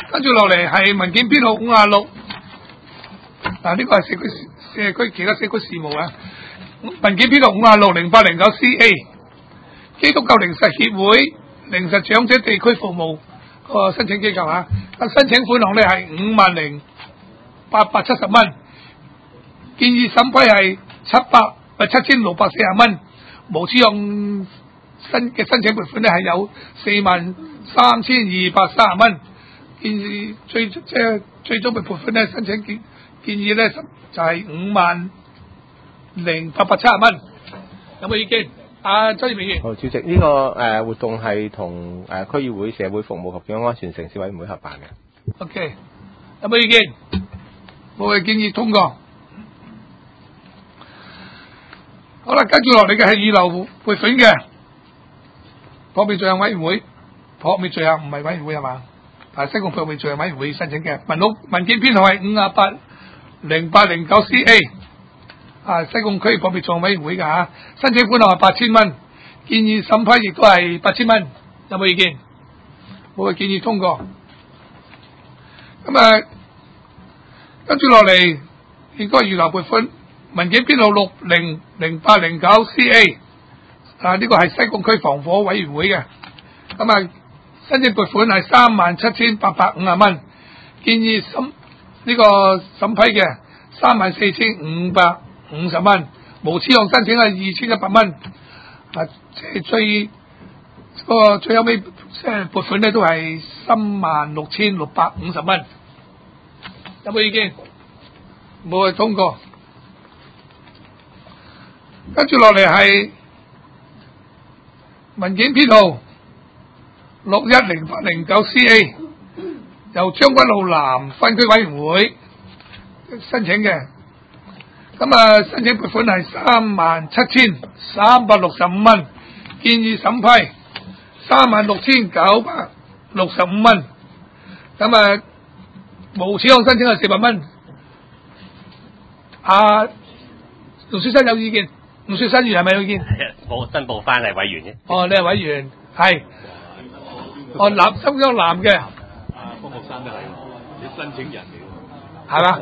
跟住落嚟係文件編號56，嗱呢個係社區其他社區事務啊。文件編號560809CA，基督教靈實協會靈實長者地區服務個申請機構啊，申請款項咧係50870蚊，建議審批係7640蚊，無資用申請撥款咧係有43230蚊，建議最終嘅撥款咧申請建議咧就係50870蚊，有冇意見？周業明議員。 好，主席，呢個活動係同區議會社會服務及健康安全城市委員會合辦嘅。 OK， 有冇意見？冇嘅，建議通過。好啦，跟住落嚟嘅係預留撥款嘅撲滅罪行委員會，撲滅罪行唔係委員會係嘛？西貢撲滅罪行委員會申請嘅文件編號係5080809CA。西貢區撲滅罪行委員會㗎嚇，申請款項係8000蚊，建議審批亦都係8000蚊，有冇意見？冇嘅，建議通過。咁跟住落嚟應該預留撥款文件編號600809CA，呢個係西貢區防火委員會嘅，申請撥款係37850蚊，建議審批嘅34550蚊，無資用申請係2100蚊，最後尾撥款咧都係36650蚊，有冇意見？冇，係通過。跟住落嚟係文件編號610809CA，由將軍澳南分區委員會申請嘅，申請撥款係37365蚊，建議審批36965蚊，無資用申請係400蚊。盧先生有意見？盧雪新議員係咪有意見？ 我申報翻係委員啫。 哦，你係委員，係。深江南嘅。 方學生都係，你申請人嚟喎。 係嘛？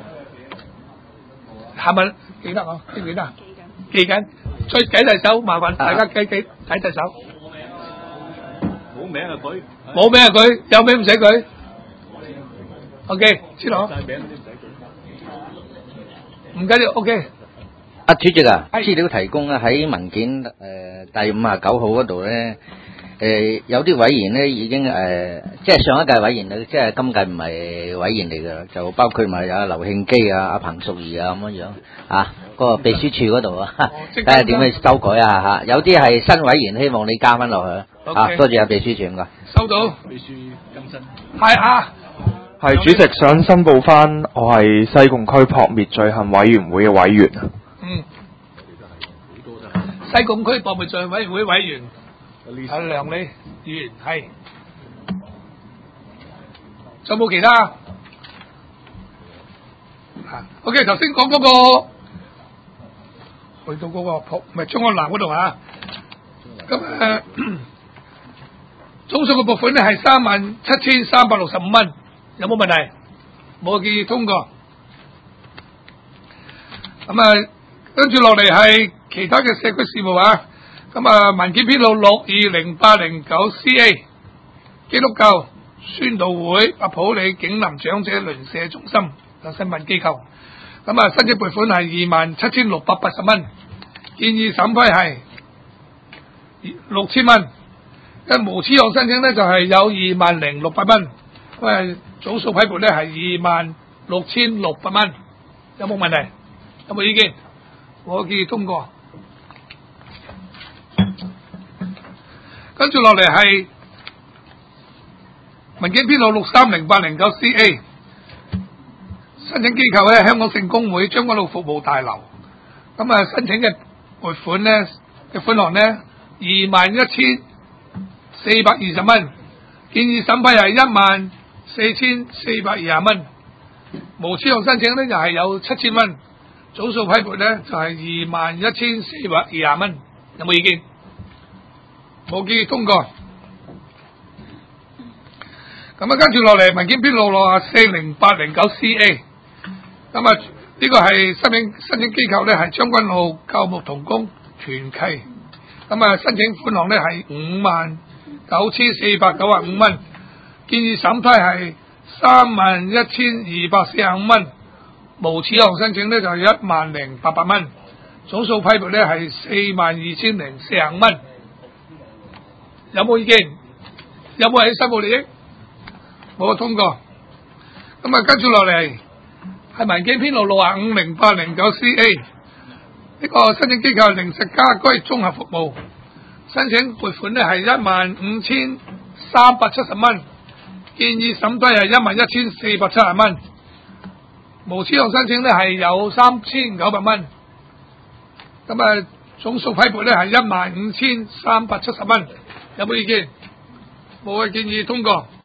係咪記得啊？記唔記得？記緊。再舉隻手，麻煩大家舉隻手。 冇名啊佢。 冇名啊佢，有名唔使舉。OK， 知道。 晒名嗰啲唔使舉。 唔緊要 ，OK。 主席啊，資料提供咧喺文件第59號嗰度咧，有啲委員咧已經即係上一屆委員咧，即係今屆唔係委員嚟噶，就包括埋阿劉慶基啊、阿彭淑儀啊咁樣嗰個秘書處嗰度睇下點去修改啊有啲係新委員，希望你加翻落去多謝阿秘書長噶。 收到。 秘書更新。 係主席，想申報翻，我係西貢區撲滅罪行委員會嘅委員。 西貢區撲滅罪行委員會委員係梁李議員係。仲有冇其他？OK， 頭先講嗰個去到嗰個將軍南嗰度咁總數嘅撥款咧係37365蚊，有冇問題？冇，建議通過。跟住落嚟係其他嘅社區事務文件編號620809CA，基督教宣道會阿普里景林長者鄰舍中心新聞機構，申請撥款係27680蚊，建議審批係6000蚊，無資用申請咧就係有20600蚊，總數批撥咧係26600蚊，有冇問題？有冇意見？我建議通過。跟住落嚟係文件編號630809CA，申請機構咧香港聖公會將軍澳服務大樓，申請嘅撥款咧嘅款項咧21420蚊，建議審批係14420蚊，無資用申請咧就係有7000蚊。總數批撥咧就係21420蚊，有冇意見？冇，建議通過。 咁啊，跟住落嚟文件編號6408009CA，咁啊呢個係申請機構咧係將軍澳救牧同工團契，咁啊申請款項咧係59,495蚊，建議審批係31,245蚊，無此項申請咧就係10,800蚊，總數批撥咧係42,045蚊。有冇意見？有冇係申報利益？冇通過。咁啊，跟住落嚟係文件編號650809CA，呢個申請機構係靈實家居綜合服務，申請撥款咧係15,370蚊，建議審批係11,470蚊，無此項申請咧係有3,900蚊。咁啊，總數批撥咧係15,370蚊。有冇意見？冇嘅，建議通過。